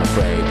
afraid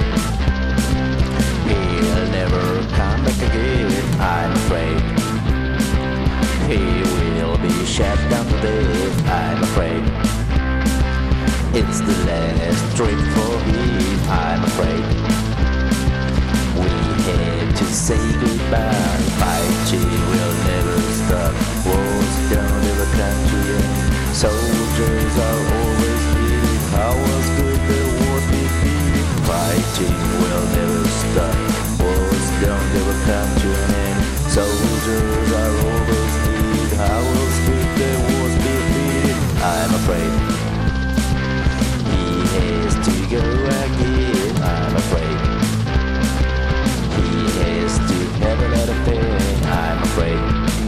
he'll never come back again. I'm afraid he will be shut down today. I'm afraid it's the last trip for him. I'm afraid we had to say goodbye. Fighting will never stop. Wars down in the country and soldiers are always needed. How was good the wars defeated? Fighting will never stop. Wars down in the country and soldiers are always needed. How was good the wars defeated? I'm afraid he has to go again. I'm afraid he has to have a lot of pain. I'm afraid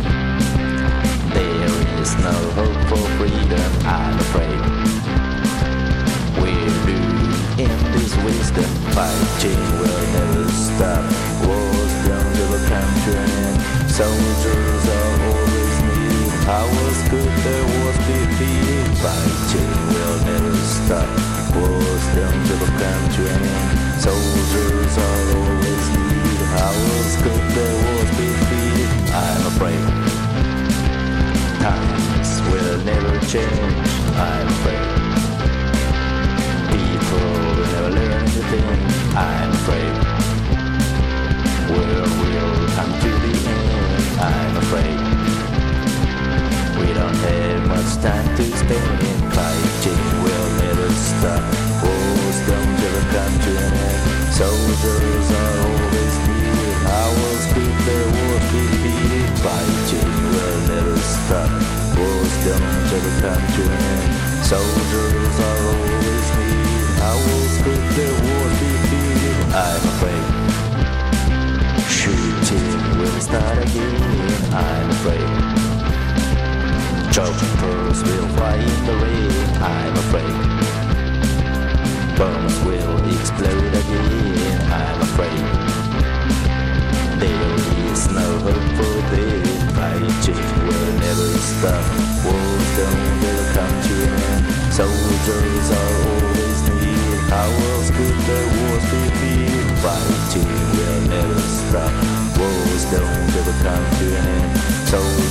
there is no hope for freedom. I'm afraid we're doomed in this wisdom. Fighting will never stop. Wars don't ever come to an end. Soldiers are always needed. How was good the wars defeated? Fighting will never stop. Wars don't ever come to an end. Soldiers are always needed. How was good the wars defeated? I'm afraid times will never change. I'm afraid people will never learn anything. I'm afraid world will come to the end. I'm afraid we don't have much time to spend. Fighting will never stop. Wars don't ever come to an end. Soldiers are always needed. How was good the wars defeated? Fighting will never stop. Wars don't ever come to an end. Soldiers are always needed. How was good the wars defeated? I'm afraid shooting will start again. I'm afraid choppers will fly in the rain. I'm afraid bombs will explode again. I'm afraid there is no hope for them. Fighting will never stop. Wars don't ever come to an end. Soldiers are always needed. How was good the wars defeated? Fighting will never stop. Wars don't ever come to an end. Soldiers